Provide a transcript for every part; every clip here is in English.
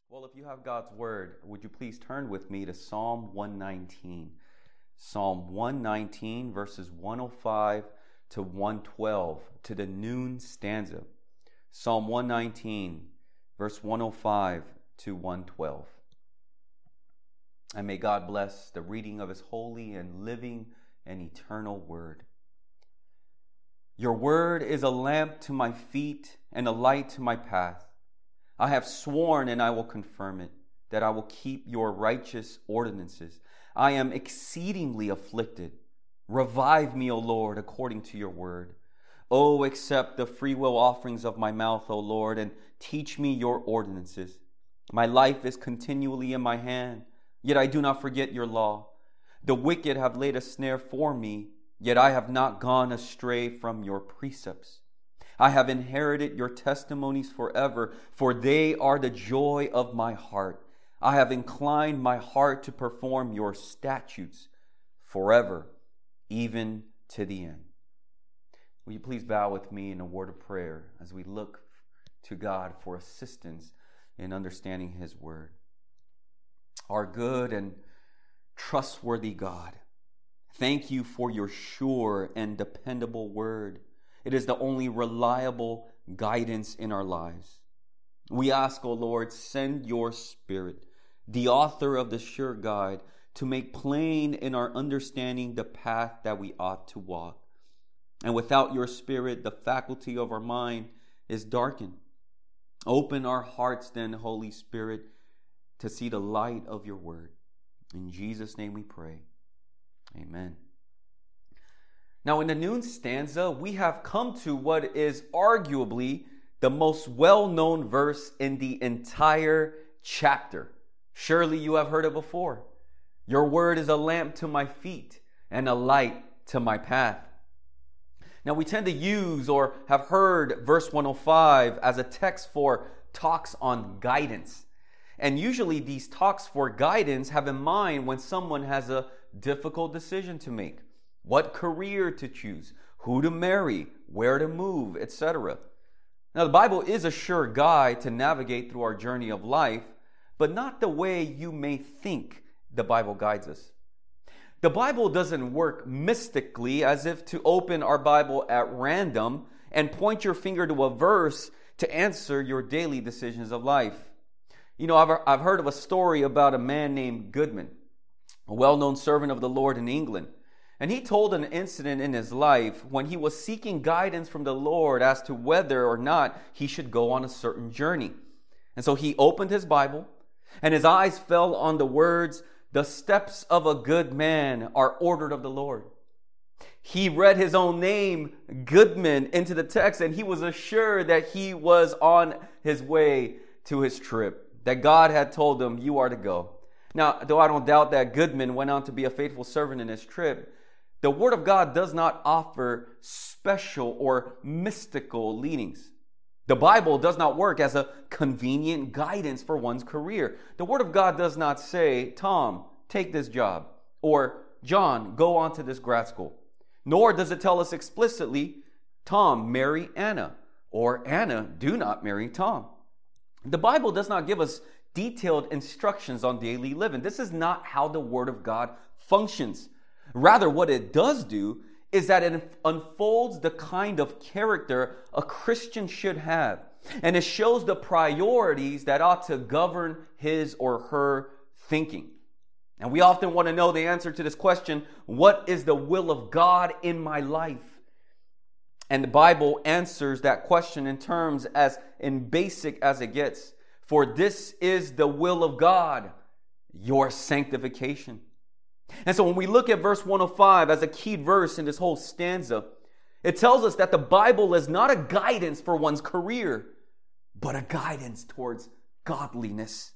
Well, if you have God's word, would you please turn with me to Psalm 119? Psalm 119, verses 105 to 112, to the noon stanza. Psalm 119, verse 105 to 112. And may God bless the reading of His holy and living and eternal word. Your word is a lamp to my feet and a light to my path. I have sworn, and I will confirm it, that I will keep your righteous ordinances. I am exceedingly afflicted. Revive me, O Lord, according to your word. Oh, accept the freewill offerings of my mouth, O Lord, and teach me your ordinances. My life is continually in my hand, yet I do not forget your law. The wicked have laid a snare for me, yet I have not gone astray from your precepts. I have inherited your testimonies forever, for they are the joy of my heart. I have inclined my heart to perform your statutes forever, even to the end. Will you please bow with me in a word of prayer as we look to God for assistance in understanding His word? Our good and trustworthy God, thank you for your sure and dependable word. It is the only reliable guidance in our lives. We ask, O Lord, send your Spirit, the author of the sure guide, to make plain in our understanding the path that we ought to walk. And without your Spirit, the faculty of our mind is darkened. Open our hearts then, Holy Spirit, to see the light of your word. In Jesus' name we pray. Amen. Now, in the noon stanza, we have come to what is arguably the most well-known verse in the entire chapter. Surely you have heard it before. Your word is a lamp to my feet and a light to my path. Now, we tend to use or have heard verse 105 as a text for talks on guidance. And usually these talks for guidance have in mind when someone has a difficult decision to make. What career to choose, who to marry, where to move, etc. Now, the Bible is a sure guide to navigate through our journey of life, but not the way you may think the Bible guides us. The Bible doesn't work mystically as if to open our Bible at random and point your finger to a verse to answer your daily decisions of life. You know, I've heard of a story about a man named Goodman, a well-known servant of the Lord in England. And he told an incident in his life when he was seeking guidance from the Lord as to whether or not he should go on a certain journey. And so he opened his Bible, and his eyes fell on the words, "The steps of a good man are ordered of the Lord." He read his own name, Goodman, into the text, and he was assured that he was on his way to his trip, that God had told him, "You are to go." Now, though I don't doubt that Goodman went on to be a faithful servant in his trip, the Word of God does not offer special or mystical leadings. The Bible does not work as a convenient guidance for one's career. The Word of God does not say, "Tom, take this job," or "John, go on to this grad school." Nor does it tell us explicitly, "Tom, marry Anna," or "Anna, do not marry Tom." The Bible does not give us detailed instructions on daily living. This is not how the Word of God functions. Rather, what it does do is that it unfolds the kind of character a Christian should have. And it shows the priorities that ought to govern his or her thinking. And we often want to know the answer to this question, what is the will of God in my life? And the Bible answers that question in terms as in basic as it gets. For this is the will of God, your sanctification. And so when we look at verse 105 as a key verse in this whole stanza, it tells us that the Bible is not a guidance for one's career, but a guidance towards godliness.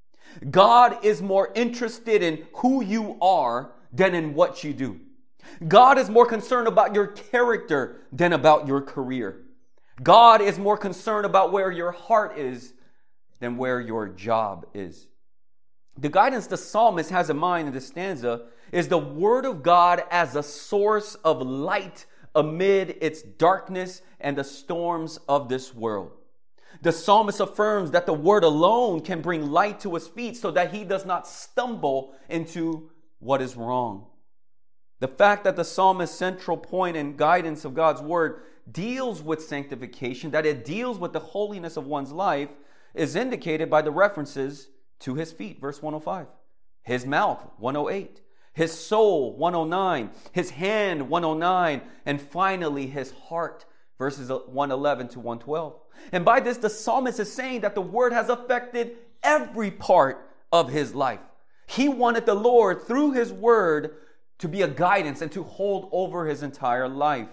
God is more interested in who you are than in what you do. God is more concerned about your character than about your career. God is more concerned about where your heart is than where your job is. The guidance the psalmist has in mind in this stanza is the Word of God as a source of light amid its darkness and the storms of this world. The psalmist affirms that the word alone can bring light to his feet so that he does not stumble into what is wrong. The fact that the psalmist's central point and guidance of God's word deals with sanctification, that it deals with the holiness of one's life, is indicated by the references to his feet, verse 105, his mouth, 108, his soul, 109, his hand, 109, and finally his heart, verses 111 to 112. And by this, the psalmist is saying that the word has affected every part of his life. He wanted the Lord, through his word, to be a guidance and to hold over his entire life.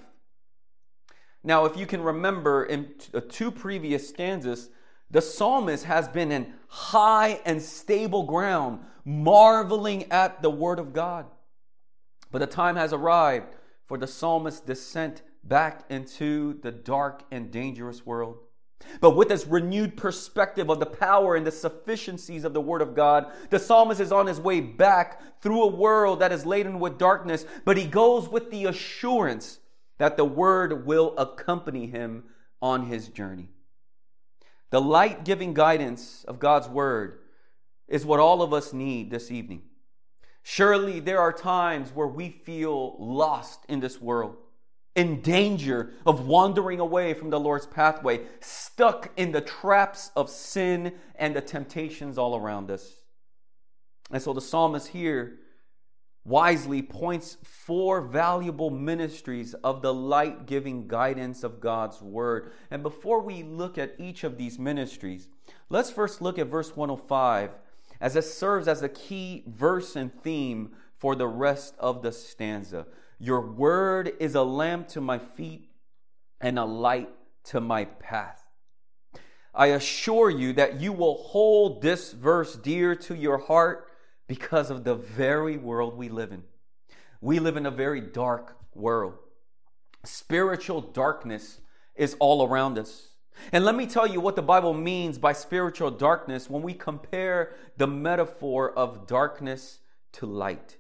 Now, if you can remember in two previous stanzas, the psalmist has been in high and stable ground, marveling at the word of God. But the time has arrived for the psalmist's descent back into the dark and dangerous world. But with this renewed perspective of the power and the sufficiencies of the word of God, the psalmist is on his way back through a world that is laden with darkness, but he goes with the assurance that the word will accompany him on his journey. The light-giving guidance of God's word is what all of us need this evening. Surely there are times where we feel lost in this world, in danger of wandering away from the Lord's pathway, stuck in the traps of sin and the temptations all around us. And so the psalmist here wisely points four valuable ministries of the light-giving guidance of God's word. And before we look at each of these ministries, let's first look at verse 105, as it serves as a key verse and theme for the rest of the stanza. Your word is a lamp to my feet and a light to my path. I assure you that you will hold this verse dear to your heart because of the very world we live in. We live in a very dark world. Spiritual darkness is all around us. And let me tell you what the Bible means by spiritual darkness when we compare the metaphor of darkness to light.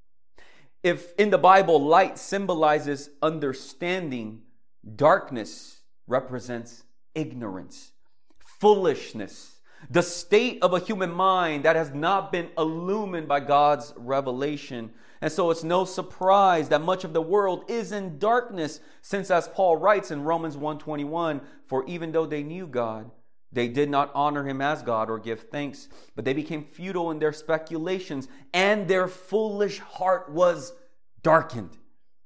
If in the Bible light symbolizes understanding, darkness represents ignorance, foolishness, the state of a human mind that has not been illumined by God's revelation. And so it's no surprise that much of the world is in darkness, since as Paul writes in Romans 1:21, for even though they knew God, they did not honor him as God or give thanks, but they became futile in their speculations, and their foolish heart was darkened.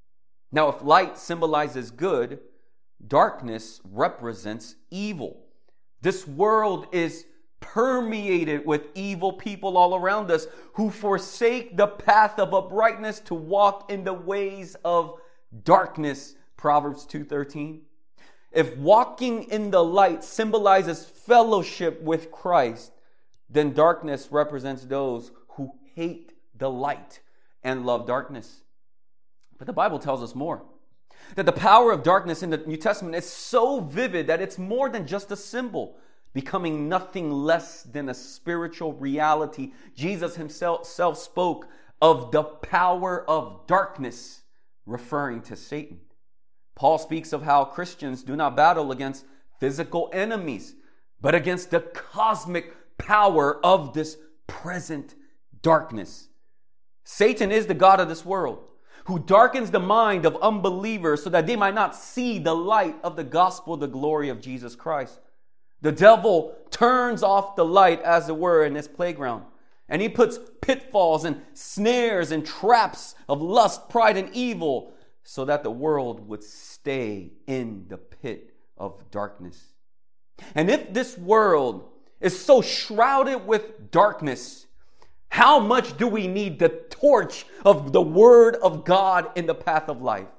Now, if light symbolizes good, darkness represents evil. This world is permeated with evil people all around us who forsake the path of uprightness to walk in the ways of darkness. Proverbs 2:13. If walking in the light symbolizes fellowship with Christ, then darkness represents those who hate the light and love darkness. But the Bible tells us more. That the power of darkness in the New Testament is so vivid that it's more than just a symbol, becoming nothing less than a spiritual reality. Jesus himself spoke of the power of darkness, referring to Satan. Paul speaks of how Christians do not battle against physical enemies, but against the cosmic power of this present darkness. Satan is the god of this world, who darkens the mind of unbelievers so that they might not see the light of the gospel, the glory of Jesus Christ. The devil turns off the light, as it were, in his playground. And he puts pitfalls and snares and traps of lust, pride, and evil so that the world would stay in the pit of darkness. And if this world is so shrouded with darkness, how much do we need the torch of the Word of God in the path of life?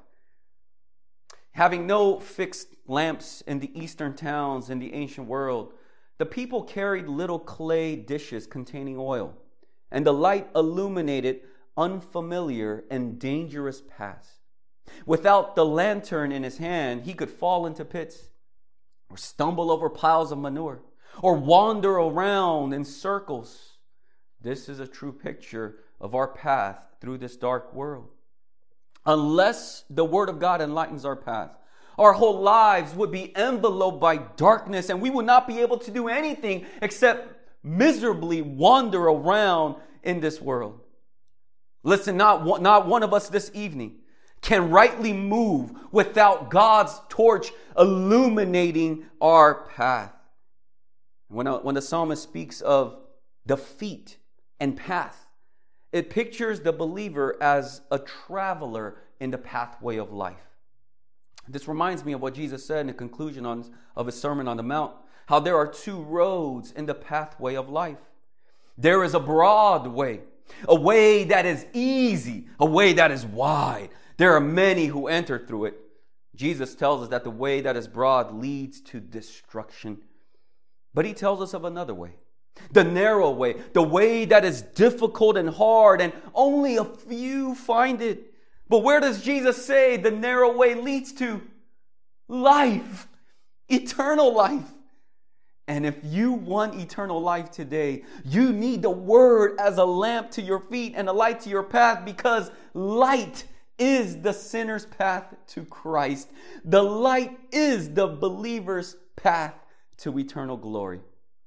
Having no fixed lamps in the eastern towns in the ancient world, the people carried little clay dishes containing oil, and the light illuminated unfamiliar and dangerous paths. Without the lantern in his hand, he could fall into pits, or stumble over piles of manure, or wander around in circles. This is a true picture of our path through this dark world. Unless the Word of God enlightens our path, Our whole lives would be enveloped by darkness, and we would not be able to do anything except miserably wander around in this world. Listen, not one of us this evening can rightly move without God's torch illuminating our path. When the psalmist speaks of the feet and path, it pictures the believer as a traveler in the pathway of life. This reminds me of what Jesus said in the conclusion of his Sermon on the Mount, how there are two roads in the pathway of life. There is a broad way, a way that is easy, a way that is wide. There are many who enter through it. Jesus tells us that the way that is broad leads to destruction. But he tells us of another way, the narrow way, the way that is difficult and hard, and only a few find it. But where does Jesus say the narrow way leads to? Life, eternal life. And if you want eternal life today, you need the word as a lamp to your feet and a light to your path, because light is the sinner's path to Christ. The light is the believer's path to eternal glory.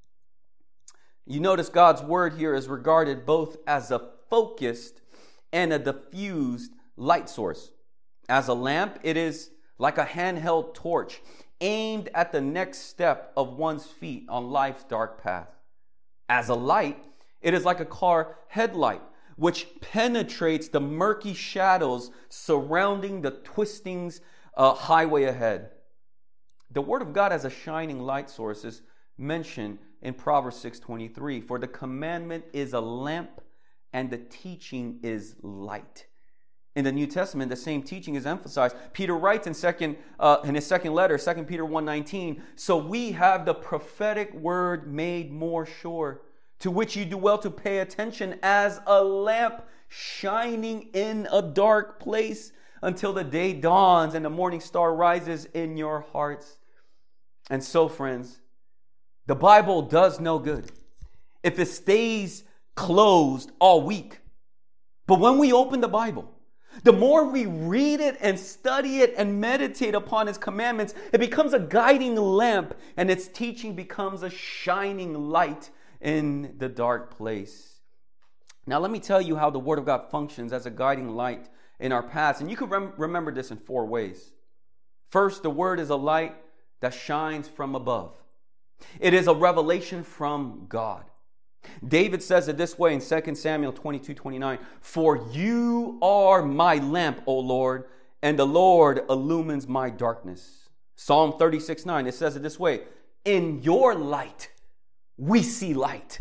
You notice God's word here is regarded both as a focused and a diffused light source. As a lamp, it is like a handheld torch aimed at the next step of one's feet on life's dark path. As a light, it is like a car headlight, which penetrates the murky shadows surrounding the twisting highway ahead. The word of God as a shining light source is mentioned in Proverbs 6:23. For the commandment is a lamp and the teaching is light. In the New Testament, the same teaching is emphasized. Peter writes in his second letter, 2 Peter 1:19, so we have the prophetic word made more sure, to which you do well to pay attention as a lamp shining in a dark place until the day dawns and the morning star rises in your hearts. And so, friends, the Bible does no good if it stays closed all week. But when we open the Bible, the more we read it and study it and meditate upon its commandments, it becomes a guiding lamp, and its teaching becomes a shining light in the dark place. Now, let me tell you how the Word of God functions as a guiding light in our paths. And you can remember this in 4 ways. First, the Word is a light that shines from above. It is a revelation from God. David says it this way in 2 Samuel 22:29. For you are my lamp, O Lord, and the Lord illumines my darkness. Psalm 36:9, it says it this way. In your light, we see light.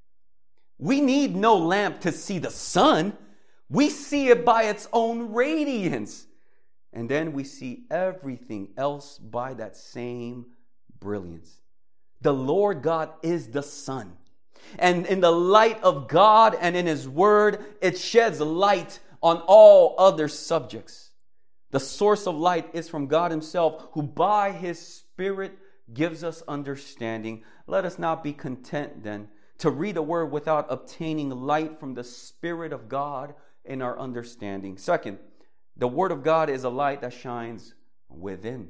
We need no lamp to see the sun. We see it by its own radiance. And then we see everything else by that same brilliance. The Lord God is the sun. And in the light of God and in His Word, it sheds light on all other subjects. The source of light is from God Himself, who by His Spirit gives us understanding. Let us not be content then to read the Word without obtaining light from the Spirit of God in our understanding. Second, the Word of God is a light that shines within.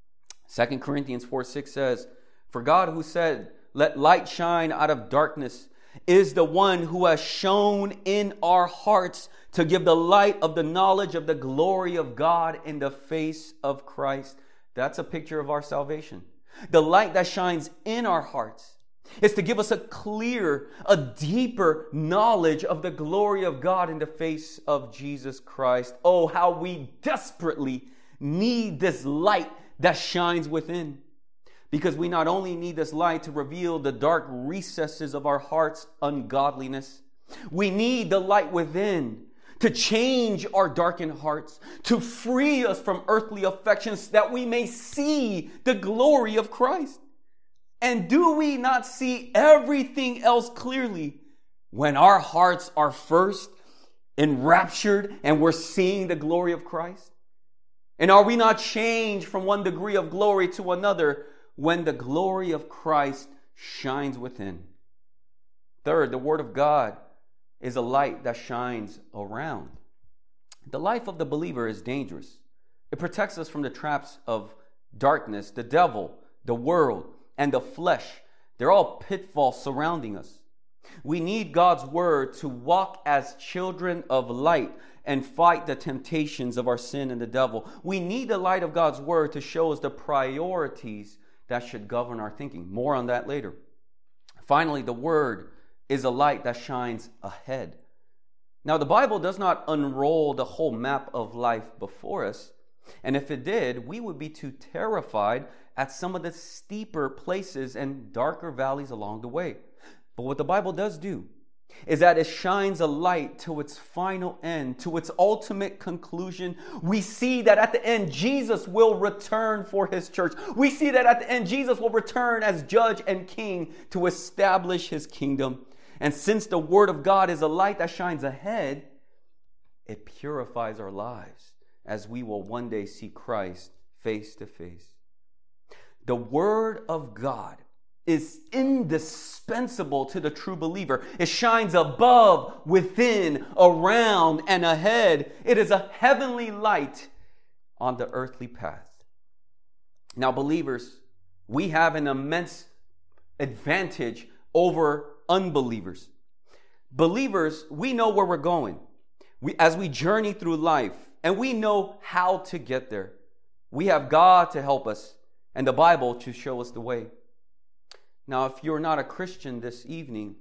2 Corinthians 4:6 says, for God who said, let light shine out of darkness, is the one who has shone in our hearts to give the light of the knowledge of the glory of God in the face of Christ. That's a picture of our salvation. The light that shines in our hearts is to give us a clear, a deeper knowledge of the glory of God in the face of Jesus Christ. Oh, how we desperately need this light that shines within. Because we not only need this light to reveal the dark recesses of our heart's ungodliness, we need the light within to change our darkened hearts, to free us from earthly affections, that we may see the glory of Christ. And do we not see everything else clearly when our hearts are first enraptured and we're seeing the glory of Christ? And are we not changed from one degree of glory to another when the glory of Christ shines within? Third, the Word of God is a light that shines around. The life of the believer is dangerous. It protects us from the traps of darkness, the devil, the world, and the flesh. They're all pitfalls surrounding us. We need God's word to walk as children of light and fight the temptations of our sin and the devil. We need the light of God's word to show us the priorities that should govern our thinking. More on that later. Finally, the word is a light that shines ahead. Now, the Bible does not unroll the whole map of life before us. And if it did, we would be too terrified at some of the steeper places and darker valleys along the way. But what the Bible does do is that it shines a light to its final end, to its ultimate conclusion. We see that at the end, Jesus will return for his church. We see that at the end, Jesus will return as judge and king to establish his kingdom. And since the word of God is a light that shines ahead, it purifies our lives as we will one day see Christ face to face. The word of God is indispensable to the true believer. It shines above, within, around, and ahead. It is a heavenly light on the earthly path. Now, believers, we have an immense advantage over unbelievers. Believers, we know where we're going. As we journey through life, and we know how to get there. We have God to help us and the Bible to show us the way. Now, if you're not a Christian this evening,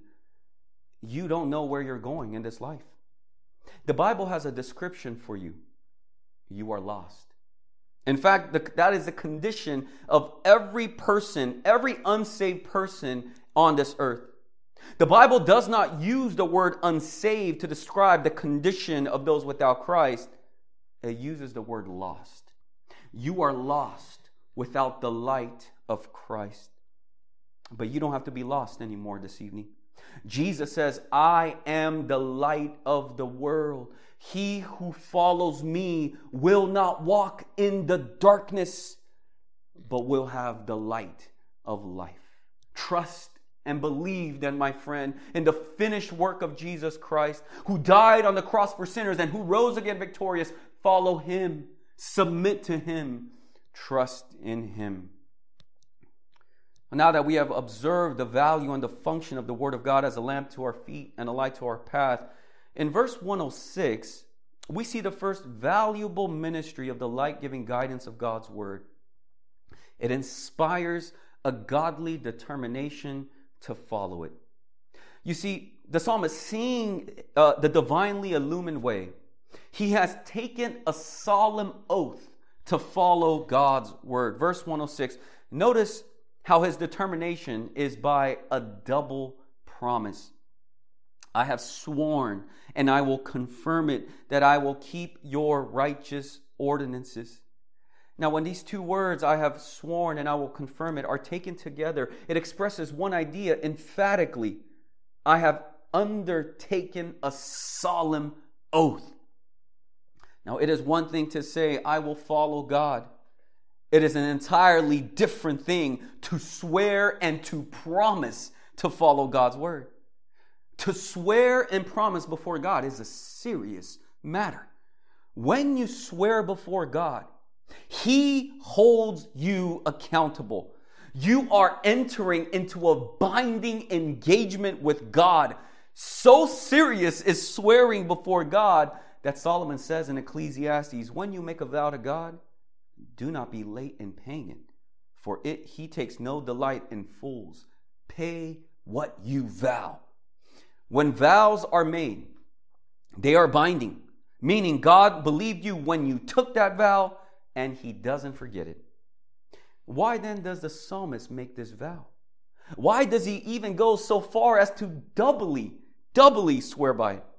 you don't know where you're going in this life. The Bible has a description for you. You are lost. In fact, that is the condition of every person, every unsaved person on this earth. The Bible does not use the word unsaved to describe the condition of those without Christ. It uses the word lost. You are lost without the light of Christ. But you don't have to be lost anymore this evening. Jesus says, I am the light of the world. He who follows me will not walk in the darkness, but will have the light of life. Trust and believe then, my friend, in the finished work of Jesus Christ, who died on the cross for sinners and who rose again victorious. Follow him, submit to him, trust in him. Now that we have observed the value and the function of the Word of God as a lamp to our feet and a light to our path, in verse 106, we see the first valuable ministry of the light-giving guidance of God's Word. It inspires a godly determination to follow it. You see, the psalmist, seeing the divinely illumined way, he has taken a solemn oath to follow God's word. Verse 106, notice how his determination is by a double promise. I have sworn, and I will confirm it, that I will keep your righteous ordinances. Now, when these two words, I have sworn and I will confirm it, are taken together, it expresses one idea emphatically. I have undertaken a solemn oath. Now, it is one thing to say, I will follow God. It is an entirely different thing to swear and to promise to follow God's word. To swear and promise before God is a serious matter. When you swear before God, He holds you accountable. You are entering into a binding engagement with God. So serious is swearing before God that Solomon says in Ecclesiastes, when you make a vow to God, do not be late in paying it, for He takes no delight in fools. Pay what you vow. When vows are made, they are binding, meaning God believed you when you took that vow, and He doesn't forget it. Why then does the psalmist make this vow? Why does he even go so far as to doubly swear by it?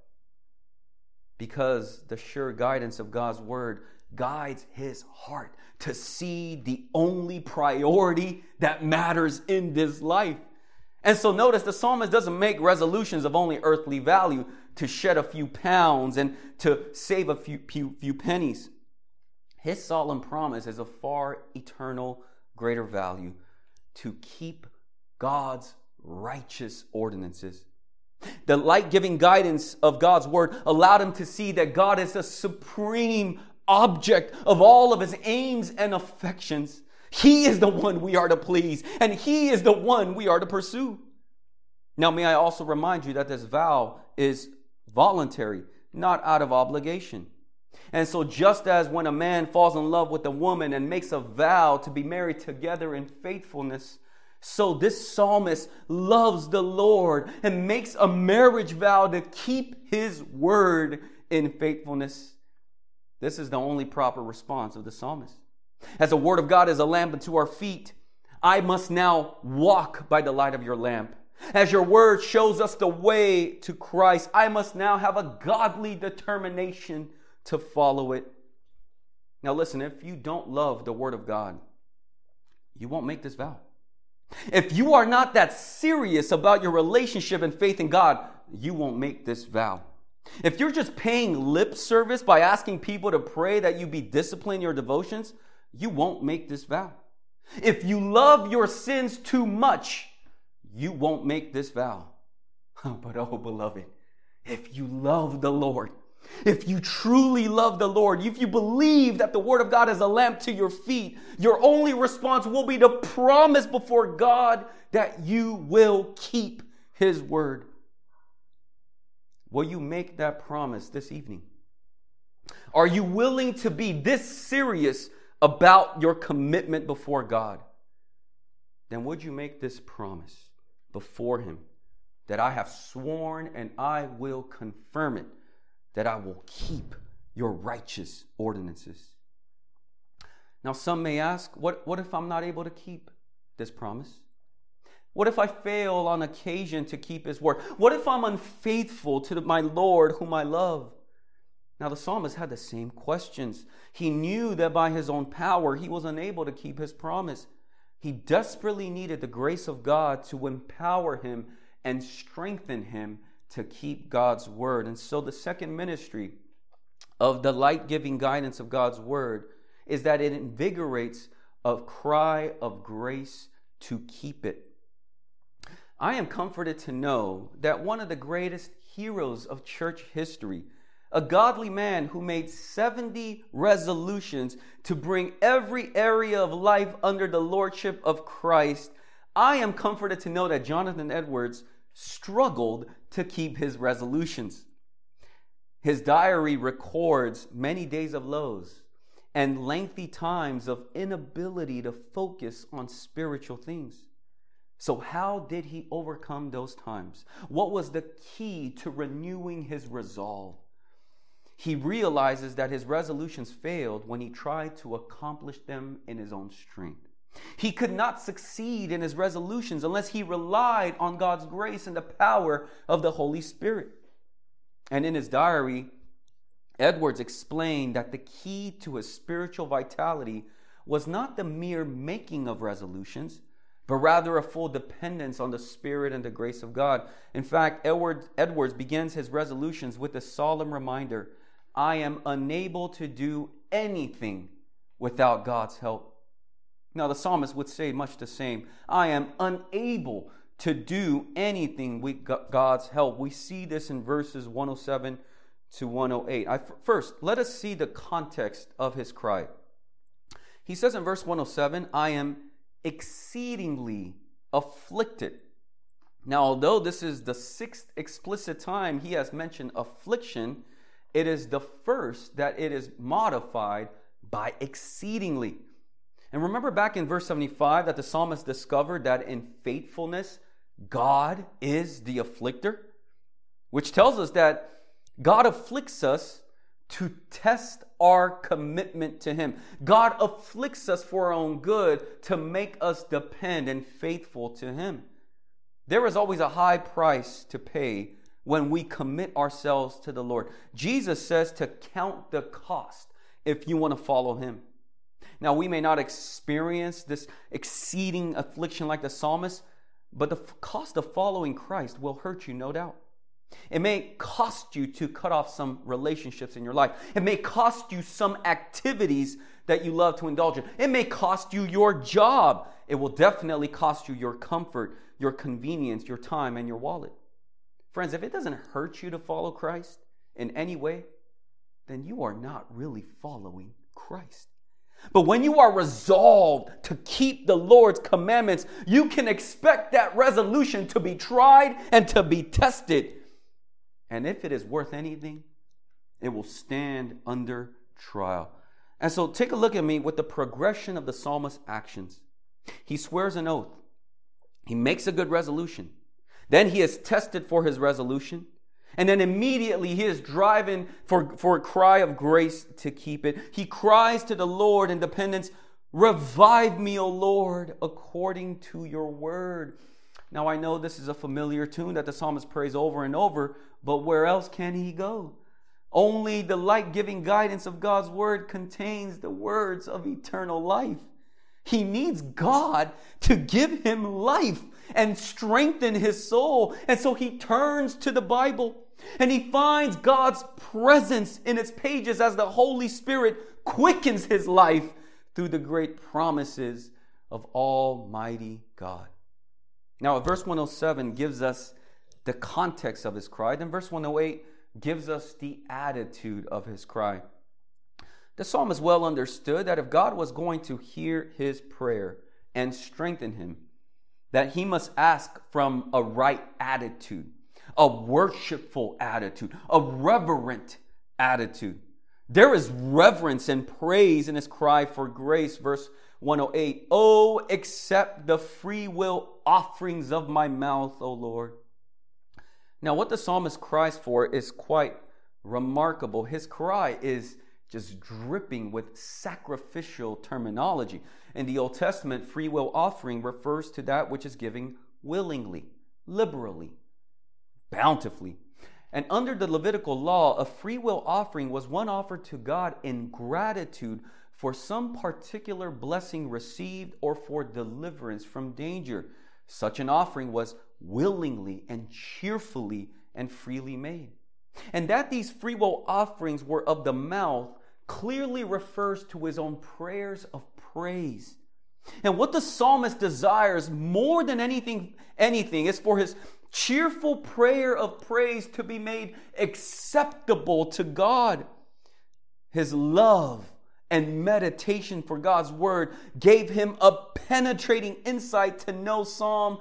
Because the sure guidance of God's word guides his heart to see the only priority that matters in this life. And so notice the psalmist doesn't make resolutions of only earthly value to shed a few pounds and to save a few pennies. His solemn promise is of far eternal greater value: to keep God's righteous ordinances. The light-giving guidance of God's word allowed him to see that God is the supreme object of all of his aims and affections. He is the one we are to please, and He is the one we are to pursue. Now, may I also remind you that this vow is voluntary, not out of obligation. And so just as when a man falls in love with a woman and makes a vow to be married together in faithfulness, so this psalmist loves the Lord and makes a marriage vow to keep His word in faithfulness. This is the only proper response of the psalmist. As the word of God is a lamp unto our feet, I must now walk by the light of your lamp. As your word shows us the way to Christ, I must now have a godly determination to follow it. Now listen, if you don't love the word of God, you won't make this vow. If you are not that serious about your relationship and faith in God, you won't make this vow. If you're just paying lip service by asking people to pray that you be disciplined in your devotions, you won't make this vow. If you love your sins too much, you won't make this vow. But oh, beloved, if you love the Lord, if you truly love the Lord, if you believe that the word of God is a lamp to your feet, your only response will be to promise before God that you will keep His word. Will you make that promise this evening? Are you willing to be this serious about your commitment before God? Then would you make this promise before Him that I have sworn and I will confirm it, that I will keep your righteous ordinances? Now, some may ask, what if I'm not able to keep this promise? What if I fail on occasion to keep His word? What if I'm unfaithful to my Lord whom I love? Now, the psalmist had the same questions. He knew that by his own power, he was unable to keep his promise. He desperately needed the grace of God to empower him and strengthen him to keep God's word. And so the second ministry of the light-giving guidance of God's word is that it invigorates a cry of grace to keep it. I am comforted to know that one of the greatest heroes of church history, a godly man who made 70 resolutions to bring every area of life under the lordship of Christ, I am comforted to know that Jonathan Edwards struggled to keep his resolutions. His diary records many days of lows and lengthy times of inability to focus on spiritual things. So how did he overcome those times? What was the key to renewing his resolve? He realizes that his resolutions failed when he tried to accomplish them in his own strength. He could not succeed in his resolutions unless he relied on God's grace and the power of the Holy Spirit. And in his diary, Edwards explained that the key to his spiritual vitality was not the mere making of resolutions, but rather a full dependence on the Spirit and the grace of God. In fact, Edwards begins his resolutions with a solemn reminder: I am unable to do anything without God's help. Now, the psalmist would say much the same. I am unable to do anything with God's help. We see this in verses 107 to 108. First, let us see the context of his cry. He says in verse 107, I am exceedingly afflicted. Now, although this is the sixth explicit time he has mentioned affliction, it is the first that it is modified by exceedingly. And remember back in verse 75 that the psalmist discovered that in faithfulness, God is the afflicter, which tells us that God afflicts us to test our commitment to Him. God afflicts us for our own good, to make us depend and faithful to Him. There is always a high price to pay when we commit ourselves to the Lord. Jesus says to count the cost if you want to follow Him. Now, we may not experience this exceeding affliction like the psalmist, but the cost of following Christ will hurt you, no doubt. It may cost you to cut off some relationships in your life. It may cost you some activities that you love to indulge in. It may cost you your job. It will definitely cost you your comfort, your convenience, your time, and your wallet. Friends, if it doesn't hurt you to follow Christ in any way, then you are not really following Christ. But when you are resolved to keep the Lord's commandments, you can expect that resolution to be tried and to be tested. And if it is worth anything, it will stand under trial. And so take a look at me with the progression of the psalmist's actions. He swears an oath. He makes a good resolution. Then he is tested for his resolution. And then immediately he is driving for a cry of grace to keep it. He cries to the Lord in dependence, revive me, O Lord, according to your word. Now I know this is a familiar tune that the psalmist prays over and over, but where else can he go? Only the light-giving guidance of God's word contains the words of eternal life. He needs God to give him life and strengthen his soul. And so he turns to the Bible and he finds God's presence in its pages as the Holy Spirit quickens his life through the great promises of Almighty God. Now, verse 107 gives us the context of his cry. Then verse 108 gives us the attitude of his cry. The psalmist well understood that if God was going to hear his prayer and strengthen him, that he must ask from a right attitude, a worshipful attitude, a reverent attitude. There is reverence and praise in his cry for grace. Verse 108, oh, accept the free will offerings of my mouth, O Lord. Now, what the psalmist cries for is quite remarkable. His cry is just dripping with sacrificial terminology. In the Old Testament, free will offering refers to that which is given willingly, liberally, bountifully. And under the Levitical law, a free will offering was one offered to God in gratitude for some particular blessing received or for deliverance from danger. Such an offering was willingly and cheerfully and freely made. And that these free will offerings were of the mouth clearly refers to his own prayers of praise. And what the psalmist desires more than anything is for his cheerful prayer of praise to be made acceptable to God. His love and meditation for God's word gave him a penetrating insight to know Psalm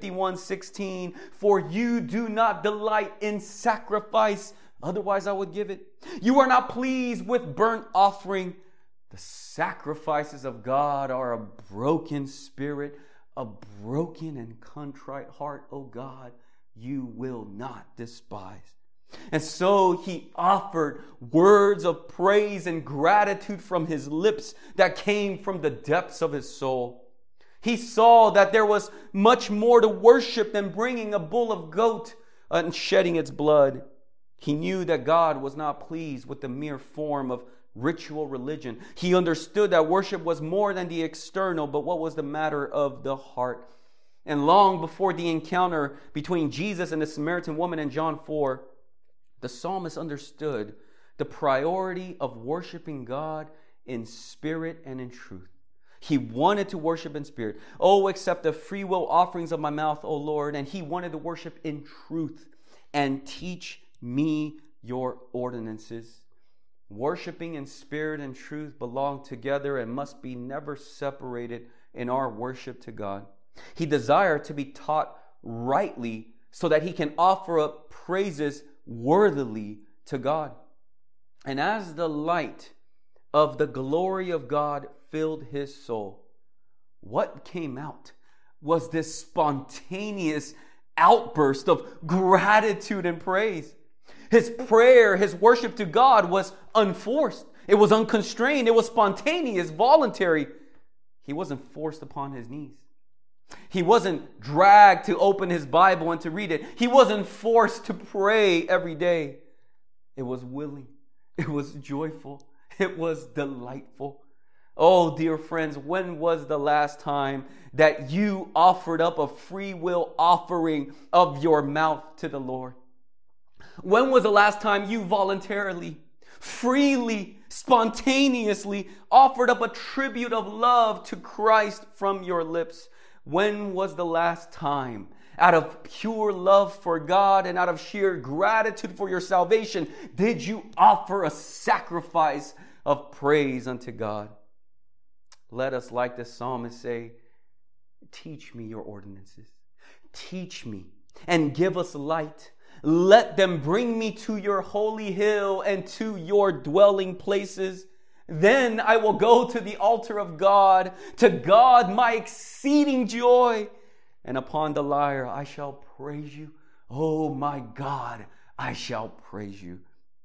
51:16. For you do not delight in sacrifice, otherwise I would give it. You are not pleased with burnt offering. The sacrifices of God are a broken spirit, a broken and contrite heart, O God, you will not despise. And so he offered words of praise and gratitude from his lips that came from the depths of his soul. He saw that there was much more to worship than bringing a bull of goat and shedding its blood. He knew that God was not pleased with the mere form of ritual religion. He understood that worship was more than the external, but what was the matter of the heart. And long before the encounter between Jesus and the Samaritan woman in John 4, the psalmist understood the priority of worshiping God in spirit and in truth. He wanted to worship in spirit. Oh, accept the free will offerings of my mouth, O Lord. And he wanted to worship in truth and teach me your ordinances. Worshiping in spirit and truth belong together and must be never separated in our worship to God. He desired to be taught rightly so that he can offer up praises worthily to God. And as the light of the glory of God filled his soul, what came out was this spontaneous outburst of gratitude and praise. His prayer, his worship to God was unforced. It was unconstrained. It was spontaneous, voluntary. He wasn't forced upon his knees. He wasn't dragged to open his Bible and to read it. He wasn't forced to pray every day. It was willing. It was joyful. It was delightful. Oh, dear friends, when was the last time that you offered up a free will offering of your mouth to the Lord? When was the last time you voluntarily, freely, spontaneously offered up a tribute of love to Christ from your lips? When was the last time, out of pure love for God and out of sheer gratitude for your salvation, did you offer a sacrifice of praise unto God? let us, like the psalmist, say, teach me your ordinances. Teach me and give us light. Let them bring me to your holy hill and to your dwelling places. Then I will go to the altar of God, to God my exceeding joy. And upon the lyre I shall praise you. Oh my God, I shall praise you.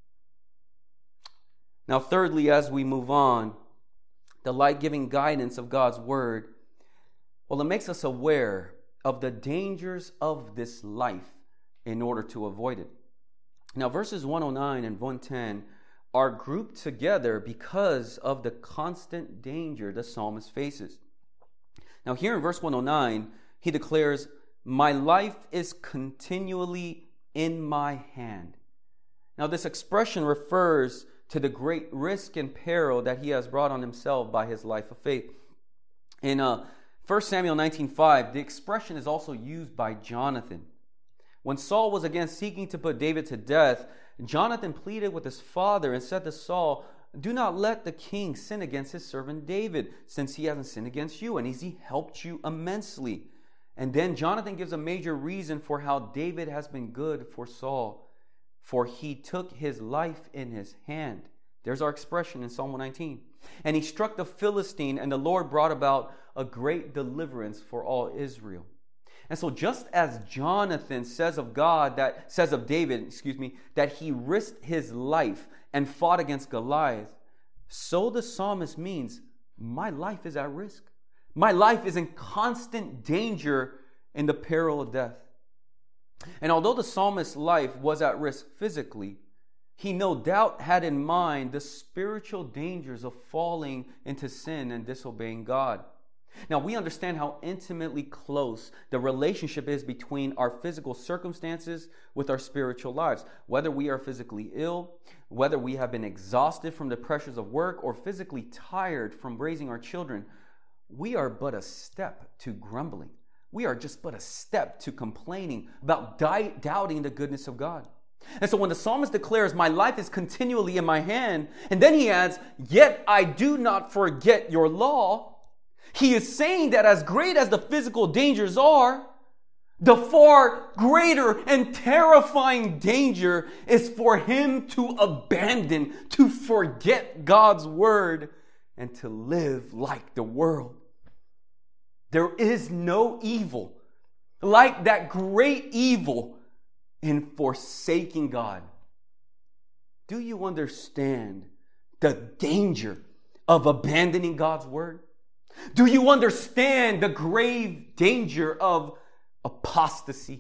Now, thirdly, as we move on, the light-giving guidance of God's word, well, it makes us aware of the dangers of this life in order to avoid it. Now, verses 109 and 110 are grouped together because of the constant danger the psalmist faces. Now, here in verse 109, he declares, my life is continually in my hand. Now, this expression refers to the great risk and peril that he has brought on himself by his life of faith. In 1 Samuel 19:5, the expression is also used by Jonathan. When Saul was again seeking to put David to death, Jonathan pleaded with his father and said to Saul, do not let the king sin against his servant David, since he hasn't sinned against you, and he helped you immensely. And then Jonathan gives a major reason for how David has been good for Saul. For he took his life in his hand. There's our expression in Psalm 119. And he struck the Philistine, and the Lord brought about a great deliverance for all Israel. And so just as Jonathan says of David, that he risked his life and fought against Goliath, so the psalmist means, my life is at risk. My life is in constant danger in the peril of death. And although the psalmist's life was at risk physically, he no doubt had in mind the spiritual dangers of falling into sin and disobeying God. Now, we understand how intimately close the relationship is between our physical circumstances with our spiritual lives. Whether we are physically ill, whether we have been exhausted from the pressures of work, or physically tired from raising our children, we are but a step to grumbling. We are just but a step to complaining about doubting the goodness of God. And so when the psalmist declares, my life is continually in my hand, and then he adds, yet I do not forget your law, he is saying that as great as the physical dangers are, the far greater and terrifying danger is for him to abandon, to forget God's word, and to live like the world. There is no evil like that great evil in forsaking God. Do you understand the danger of abandoning God's word? Do you understand the grave danger of apostasy?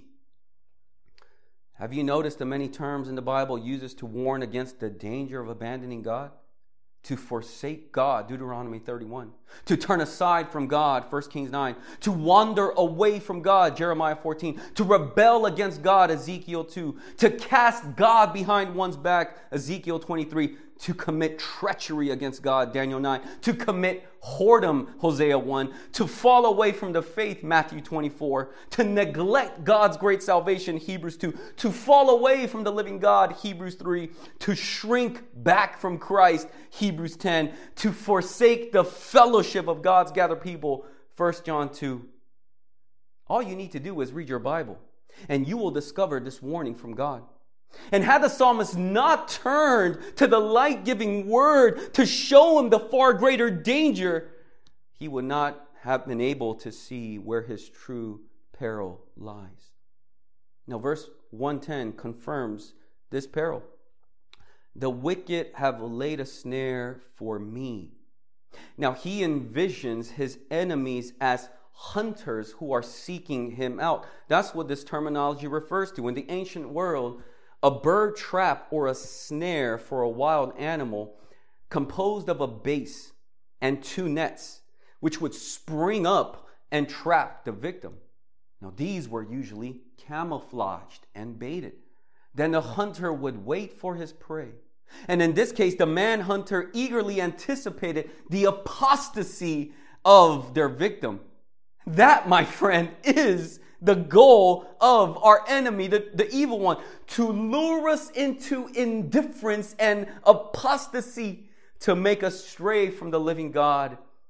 Have you noticed the many terms in the Bible uses to warn against the danger of abandoning God? To forsake God, Deuteronomy 31. To turn aside from God, 1 Kings 9. To wander away from God, Jeremiah 14. To rebel against God, Ezekiel 2. To cast God behind one's back, Ezekiel 23. To commit treachery against God, Daniel 9. To commit whoredom, Hosea 1. To fall away from the faith, Matthew 24. To neglect God's great salvation, Hebrews 2. To fall away from the living God, Hebrews 3. To shrink back from Christ, Hebrews 10. To forsake the fellowship of God's gathered people, 1 John 2. All you need to do is read your Bible, and you will discover this warning from God. And had the psalmist not turned to the light-giving word to show him the far greater danger, he would not have been able to see where his true peril lies. Now, verse 110 confirms this peril. The wicked have laid a snare for me. Now, he envisions his enemies as hunters who are seeking him out. That's what this terminology refers to. In the ancient world, a bird trap or a snare for a wild animal composed of a base and two nets, which would spring up and trap the victim. Now, these were usually camouflaged and baited. Then the hunter would wait for his prey. And in this case, the man-hunter eagerly anticipated the apostasy of their victim. That, my friend, is the goal of our enemy, the evil one, to lure us into indifference and apostasy, to make us stray from the living God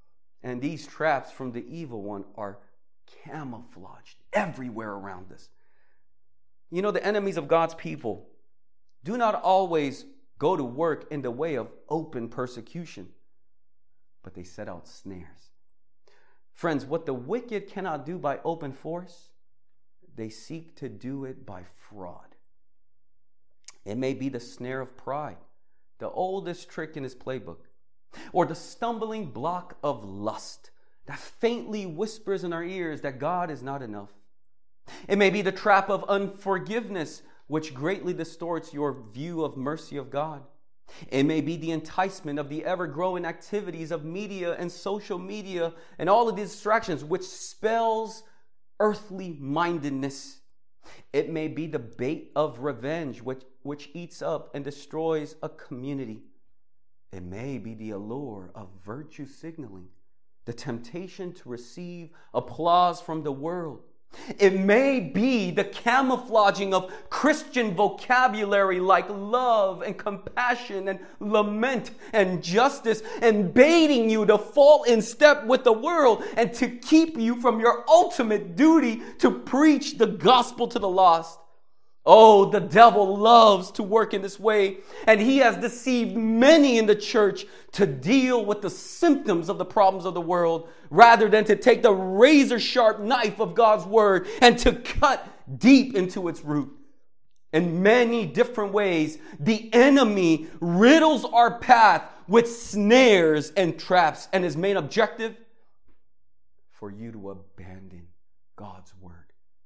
And these traps from the evil one are camouflaged everywhere around us. You know, the enemies of God's people do not always go to work in the way of open persecution, but they set out snares. Friends, what the wicked cannot do by open force, they seek to do it by fraud. It may be the snare of pride, the oldest trick in his playbook, or the stumbling block of lust that faintly whispers in our ears that God is not enough. It may be the trap of unforgiveness, which greatly distorts your view of mercy of God. It may be the enticement of the ever-growing activities of media and social media and all of these distractions, which spells earthly mindedness. It may be the bait of revenge, which eats up and destroys a community. It may be the allure of virtue signaling, the temptation to receive applause from the world. It may be the camouflaging of Christian vocabulary like love and compassion and lament and justice, and baiting you to fall in step with the world and to keep you from your ultimate duty to preach the gospel to the lost. Oh, the devil loves to work in this way, and he has deceived many in the church to deal with the symptoms of the problems of the world rather than to take the razor-sharp knife of God's word and to cut deep into its root. In many different ways, the enemy riddles our path with snares and traps, and his main objective, for you to abandon God's word.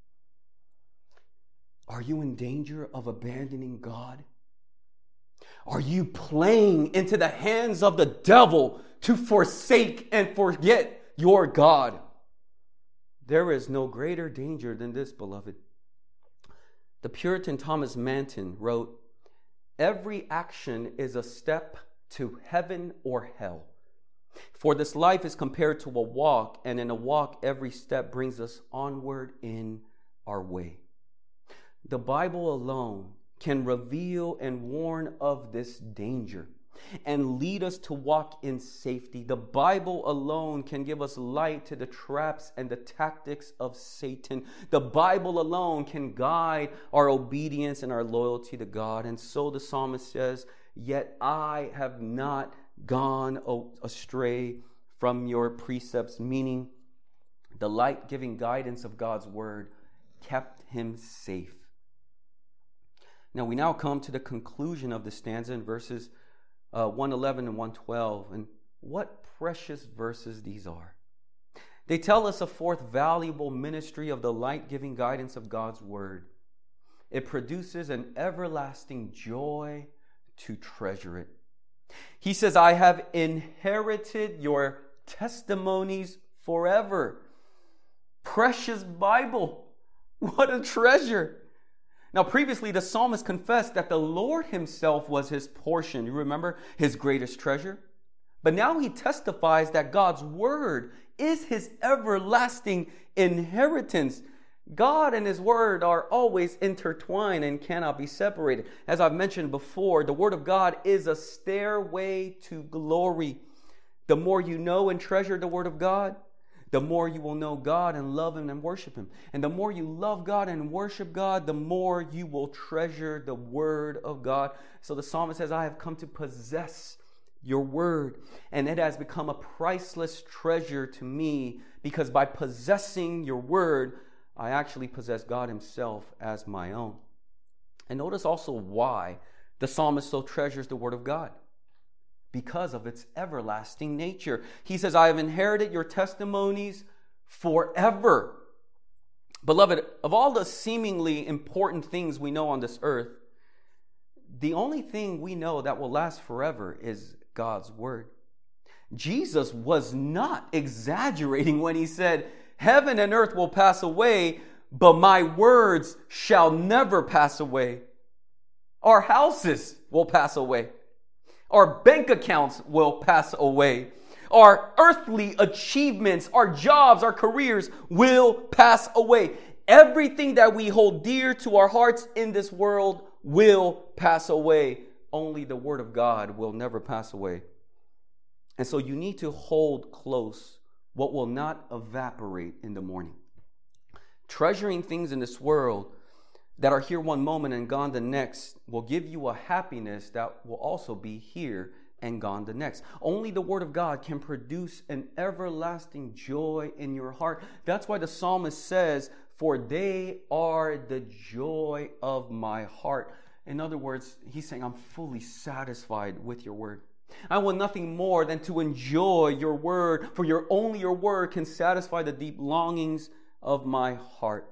Are you in danger of abandoning God? Are you playing into the hands of the devil to forsake and forget your God? There is no greater danger than this, beloved. The Puritan Thomas Manton wrote, "Every action is a step to heaven or hell. For this life is compared to a walk, and in a walk every step brings us onward in our way." The Bible alone can reveal and warn of this danger and lead us to walk in safety. The Bible alone can give us light to the traps and the tactics of Satan. The Bible alone can guide our obedience and our loyalty to God. And so the psalmist says, "Yet I have not gone astray from your precepts," meaning the light-giving guidance of God's word kept him safe. Now we now come to the conclusion of the stanza in verses 111 and 112. And what precious verses these are. They tell us a fourth valuable ministry of the light-giving guidance of God's word. It produces an everlasting joy to treasure it. He says, "I have inherited your testimonies forever." Precious Bible. What a treasure. Now, previously, the psalmist confessed that the Lord himself was his portion. You remember, his greatest treasure? But now he testifies that God's word is his everlasting inheritance. God and his word are always intertwined and cannot be separated. As I've mentioned before, the word of God is a stairway to glory. The more you know and treasure the word of God, the more you will know God and love him and worship him. And the more you love God and worship God, the more you will treasure the word of God. So the psalmist says, "I have come to possess your word, and it has become a priceless treasure to me, because by possessing your word, I actually possess God himself as my own." And notice also why the psalmist so treasures the word of God. Because of its everlasting nature. He says, "I have inherited your testimonies forever." Beloved, of all the seemingly important things we know on this earth, the only thing we know that will last forever is God's word. Jesus was not exaggerating when he said, "Heaven and earth will pass away, but my words shall never pass away." Our houses will pass away. Our bank accounts will pass away. Our earthly achievements, our jobs, our careers will pass away. Everything that we hold dear to our hearts in this world will pass away. Only the word of God will never pass away. And so you need to hold close what will not evaporate in the morning. Treasuring things in this world that are here one moment and gone the next will give you a happiness that will also be here and gone the next. Only the Word of God can produce an everlasting joy in your heart. That's why the psalmist says, "For they are the joy of my heart." In other words, he's saying, I'm fully satisfied with your Word. I want nothing more than to enjoy your Word, for only your Word can satisfy the deep longings of my heart.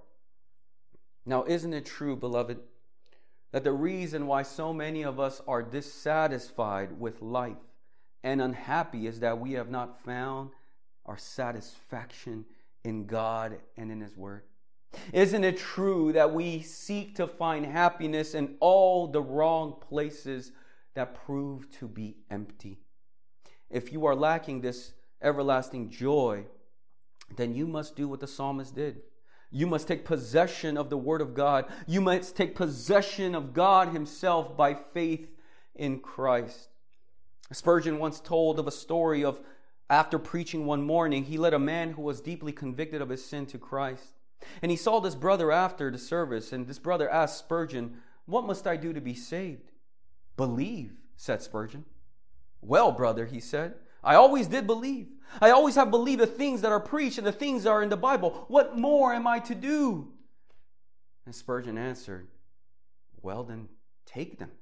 Now, isn't it true, beloved, that the reason why so many of us are dissatisfied with life and unhappy is that we have not found our satisfaction in God and in His Word? Isn't it true that we seek to find happiness in all the wrong places that prove to be empty? If you are lacking this everlasting joy, then you must do what the psalmist did. You must take possession of the Word of God. You must take possession of God Himself by faith in Christ. Spurgeon once told of a story of after preaching one morning, he led a man who was deeply convicted of his sin to Christ. And he saw this brother after the service, and this brother asked Spurgeon, "What must I do to be saved?" "Believe," said Spurgeon. "Well, brother," he said, "I always did believe. I always have believed the things that are preached and the things that are in the Bible. What more am I to do?" And Spurgeon answered, "Well, then take them.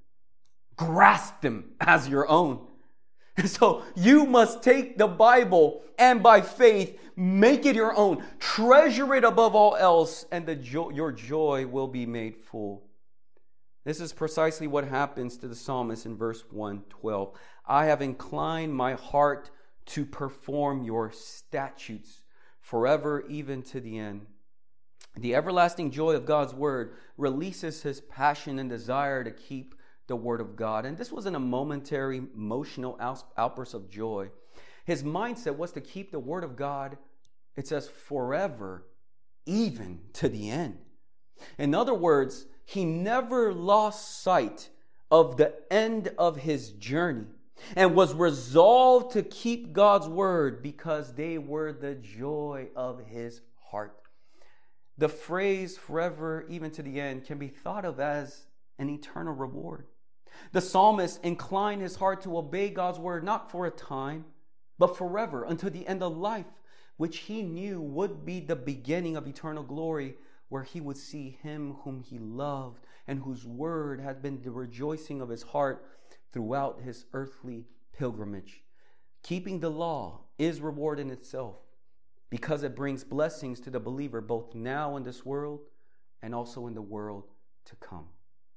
Grasp them as your own." And so you must take the Bible and by faith make it your own. Treasure it above all else, and your joy will be made full. This is precisely what happens to the psalmist in verse 112. "I have inclined my heart to perform your statutes forever, even to the end." The everlasting joy of God's Word releases his passion and desire to keep the Word of God. And this wasn't a momentary emotional outburst of joy. His mindset was to keep the Word of God, it says, forever, even to the end. In other words, he never lost sight of the end of his journey and was resolved to keep God's Word because they were the joy of his heart. The phrase forever, even to the end, can be thought of as an eternal reward. The psalmist inclined his heart to obey God's Word not for a time, but forever, until the end of life, which he knew would be the beginning of eternal glory, where he would see Him whom he loved and whose Word had been the rejoicing of his heart throughout his earthly pilgrimage. Keeping the law is reward in itself, because it brings blessings to the believer both now in this world and also in the world to come.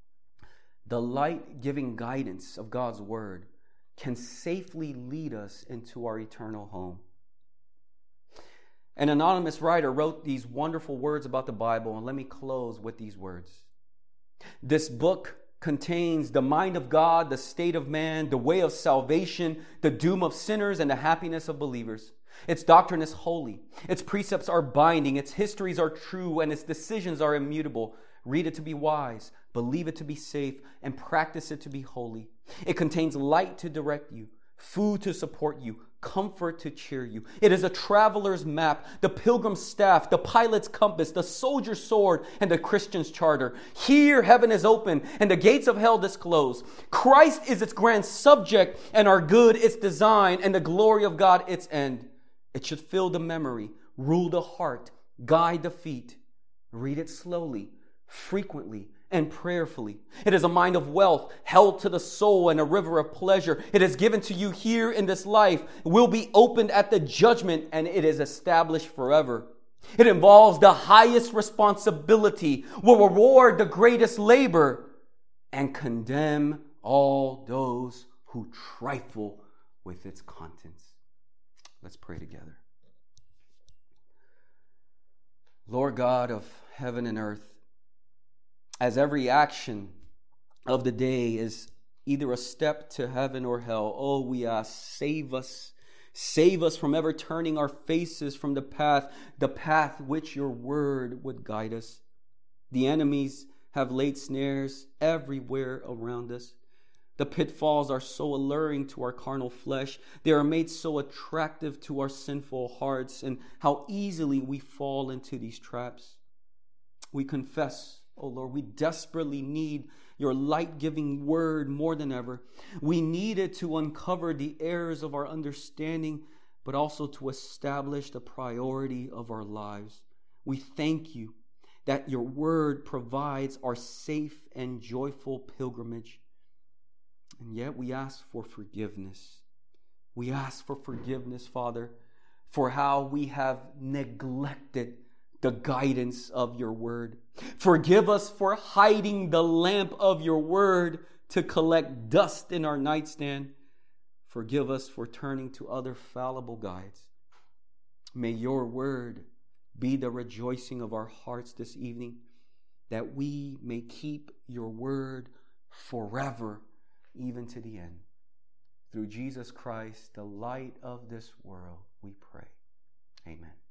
The light-giving guidance of God's Word can safely lead us into our eternal home. An anonymous writer wrote these wonderful words about the Bible, and let me close with these words. "This book contains the mind of God, the state of man, the way of salvation, the doom of sinners, and the happiness of believers. Its doctrine is holy. Its precepts are binding. Its histories are true, and its decisions are immutable. Read it to be wise, believe it to be safe, and practice it to be holy. It contains light to direct you, food to support you, comfort to cheer you. It is a traveler's map, the pilgrim's staff, the pilot's compass, the soldier's sword, and the Christian's charter. Here heaven is open, and the gates of hell disclose. Christ is its grand subject, and our good its design, and the glory of God its end. It should fill the memory, rule the heart, guide the feet. Read it slowly, frequently, and prayerfully. It is a mind of wealth, held to the soul, and a river of pleasure. It is given to you here in this life, will be opened at the judgment, and it is established forever. It involves the highest responsibility, will reward the greatest labor, and condemn all those who trifle with its contents." Let's pray together. Lord God of heaven and earth, as every action of the day is either a step to heaven or hell, oh, we ask, save us. Save us from ever turning our faces from the path which your word would guide us. The enemies have laid snares everywhere around us. The pitfalls are so alluring to our carnal flesh. They are made so attractive to our sinful hearts, and how easily we fall into these traps. We confess, oh Lord, we desperately need your light-giving word more than ever. We need it to uncover the errors of our understanding, but also to establish the priority of our lives. We thank you that your word provides our safe and joyful pilgrimage. And yet we ask for forgiveness. We ask for forgiveness, Father, for how we have neglected the guidance of your word. Forgive us for hiding the lamp of your word to collect dust in our nightstand. Forgive us for turning to other fallible guides. May your word be the rejoicing of our hearts this evening, that we may keep your word forever, even to the end. Through Jesus Christ, the light of this world, we pray. Amen.